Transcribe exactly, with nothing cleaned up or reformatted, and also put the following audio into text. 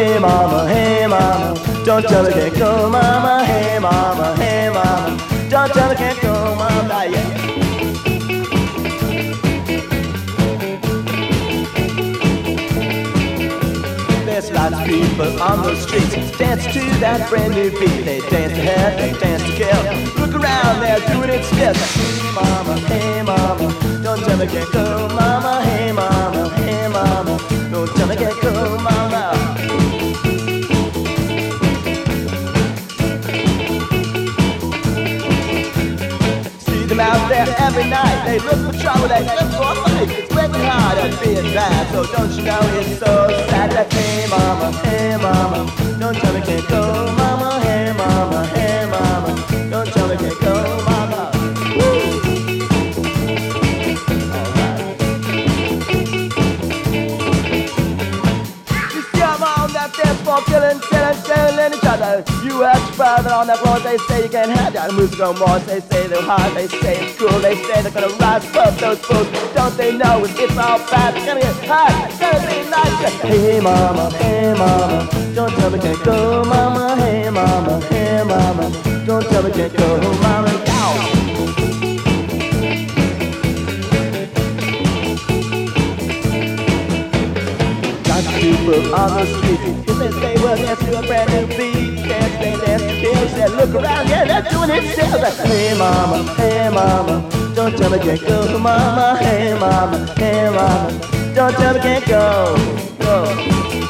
Hey mama, hey mama, don't tell me can't go, mama. Hey mama, hey mama, don't tell me can't go, mama. Yeah. There's lots of people on the streets dance to that brand new beat. They dance to head, they dance to kill. Look around, they're doing it still. Hey mama, hey mama, don't tell me can't go, mama. Hey mama, hey mama, don't tell me can't go, mama. See them out there every night. They look for trouble, they look for a fight. It's working hard at being bad, so don't you know it's so sad that hey mama, hey mama, don't tell me can't go, mama. Hey mama, hey mama, don't tell me can't go, mama. Woo! For killing, killing, killing each other. You ask your brother on that floor, they say you can't have that music no more. They say they're hard, they say it's cool, they say they're gonna rise above those fools. Don't they know it's, it's all bad, it's gonna get hot, it's gonna be nice. Hey mama, hey mama, don't tell me can't go, mama. Hey mama, hey mama, don't tell me can't go, mama. Ow. People on the street, if they say, well, dance to a brand new beat, dance, dance, dance, dance, dance, look around, yeah, they're doing it still. Hey mama, hey mama, don't tell me can't go, mama. Hey mama, hey mama, don't tell me can't go, go.